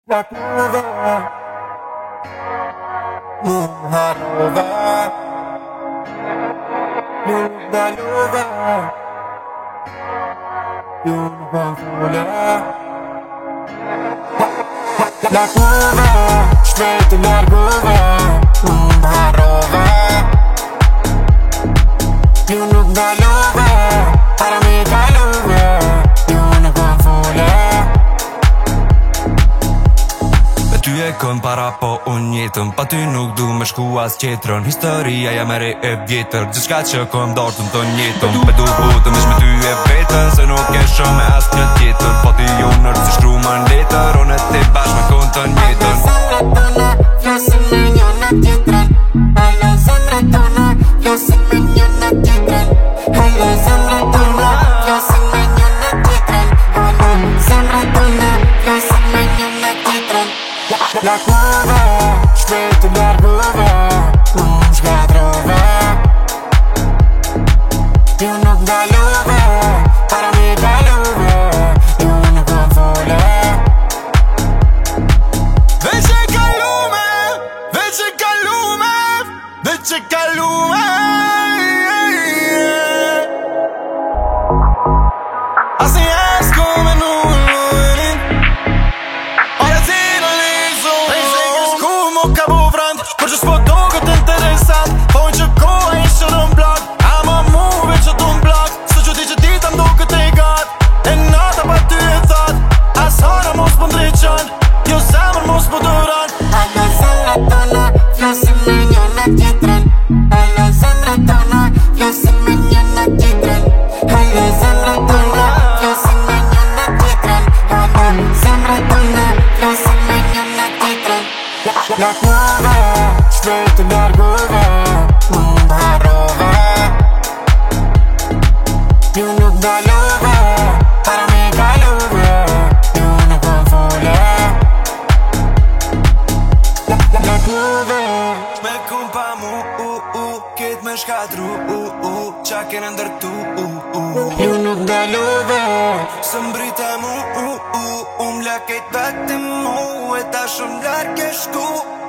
La curva Muharova Luda luda Uniformfula La curva Straight to la curva Muharova Luda luda Para mi caluva Uniformfula Ty e kën para po unë jetën Pa ty nuk du me shku as qetrën Historia ja mere e vjetër Gjithka që këm dartën të njetën Me du botëm ish me ty e vetën Se nuk e shumë me as një tjetër Po ty ju nërë si shkru ma në letër Unë e ti bash me konë të njetën Flosin me njëna tjetërën Halo zemre tona Flosin me njëna tjetërën Halo zemre tona Flosin me njëna tjetërën Halo zemre tona Flosin me njëna tjetërën La curva Straight to la curva Shkatrova Ju nuk dalove Para mi dalove Ju nuk kom fole Veç e kalume Veç e kalume Veç e kalume Asë një esku me nullin Ore t'ina lizu Shku mu ka bu vrand Për që s'po do këtë interesant Pojnë që koha ishë në blok Ama mu veç që t'u m'blok Së që ti që dita m'do këtë i gat E nata pa ty e thot As hara mos po ndryqon Jo zemër mos po duran Halo zemre tona Flosin me njëna tjetërën Halo zemre tona Flosin me njëna tjetërën Halo zemre tona Flosin me njëna tjetërën Halo zemre tona Flosin me njëna tjetërën La curva Straight to la curva Muharova Ju nuk dalove Para mi kalove Ju nuk kom fole La curva Me kumpa mu Ket me shkatru Qa kene ndërtu Ju nuk dalove Së mbrite mu Unë lakejt vetë mu E ta shumë larke shku